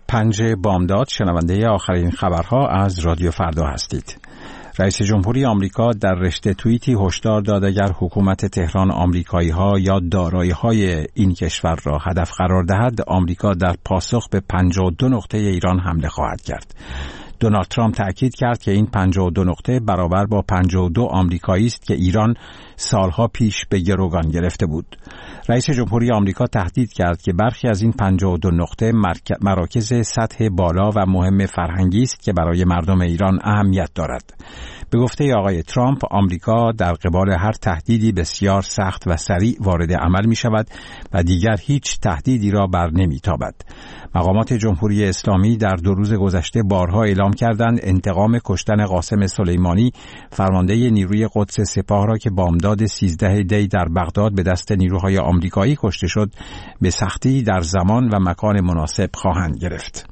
5 بامداد شنونده آخرین خبرها از رادیو فردا هستید. رئیس جمهوری آمریکا در رشته توییتی هشدار داد اگر حکومت تهران آمریکایی‌ها یا دارایی‌های این کشور را هدف قرار دهد، آمریکا در پاسخ به 52 نقطه ایران حمله خواهد کرد. دونالد ترامپ تأکید کرد که این 52 نقطه برابر با 52 آمریکایی است که ایران سالها پیش به گروگان گرفته بود. رئیس جمهوری آمریکا تهدید کرد که برخی از این 52 نقطه مراکز سطح بالا و مهم فرهنگی است که برای مردم ایران اهمیت دارد. به گفته آقای ترامپ، آمریکا در قبال هر تهدیدی بسیار سخت و سریع وارد عمل می شود و دیگر هیچ تهدیدی را بر نمی تابد. مقامات جمهوری اسلامی در 2 روز گذشته بارها اعلام کردند انتقام کشتن قاسم سلیمانی، فرمانده نیروی قدس سپاه را که بامداد 13 دی در بغداد به دست نیروهای آمریکایی کشته شد، به سختی در زمان و مکان مناسب خواهند گرفت.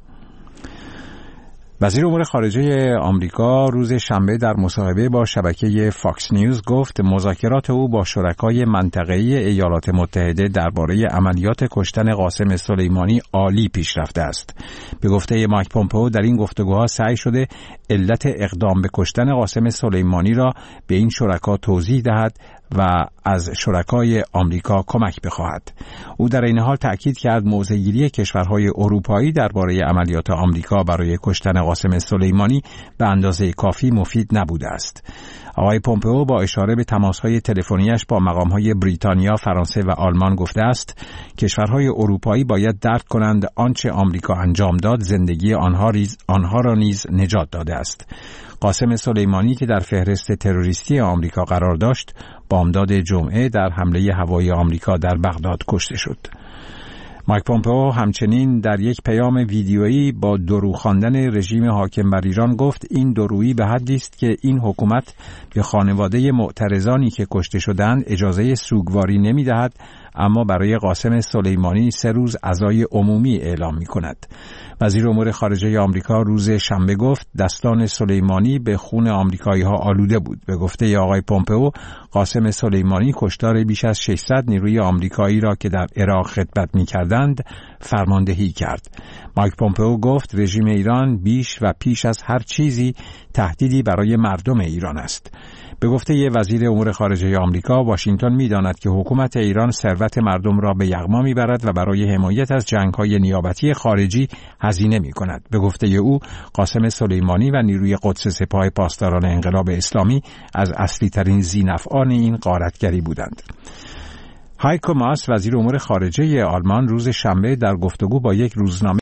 وزیر امور خارجه آمریکا روز شنبه در مصاحبه با شبکه فاکس نیوز گفت مذاکرات او با شرکای منطقه‌ای ایالات متحده درباره عملیات کشتن قاسم سلیمانی عالی پیش رفته است. به گفته مایک پومپئو در این گفتگوها سعی شده علت اقدام به کشتن قاسم سلیمانی را به این شرکا توضیح دهد و از شرکای آمریکا کمک بخواهد. او در این حال تأکید کرد موضع‌گیری کشورهای اروپایی درباره عملیات آمریکا برای کشتن قاسم سلیمانی به اندازه کافی مفید نبوده است. آقای پومپئو با اشاره به تماس‌های تلفنیش با مقام‌های بریتانیا، فرانسه و آلمان گفته است کشورهای اروپایی باید درک کنند آنچه آمریکا انجام داد زندگی آنها را نیز نجات داده است. قاسم سلیمانی که در فهرست تروریستی آمریکا قرار داشت، بامداد جمعه در حمله هوایی آمریکا در بغداد کشته شد. مایک پومپئو همچنین در یک پیام ویدیویی با دورو خواندن رژیم حاکم بر ایران گفت این دورویی به حدی است که این حکومت به خانواده معترضانی که کشته شدند اجازه سوگواری نمی‌دهد، اما برای قاسم سلیمانی 3 روز عزای عمومی اعلام می‌کند. وزیر امور خارجه آمریکا روز شنبه گفت دستان سلیمانی به خون آمریکایی‌ها آلوده بود. به گفته آقای پومپئو، قاسم سلیمانی کشتار بیش از 600 نیروی آمریکایی را که در عراق خدمت می‌کردند فرماندهی کرد. مایک پومپئو گفت رژیم ایران بیش و پیش از هر چیزی تهدیدی برای مردم ایران است. به گفته وزیر امور خارجه آمریکا، واشنگتن می‌داند که حکومت ایران ثروت مردم را به یغما می‌برد و برای حمایت از جنگ‌های نیابتی خارجی هزینه می‌کند. به گفته او، قاسم سلیمانی و نیروی قدس سپاه پاسداران انقلاب اسلامی از اصلی‌ترین ذی‌نفعان این غارتگری بودند. هایکو ماس، وزیر امور خارجه آلمان، روز شنبه در گفتگو با یک روزنامه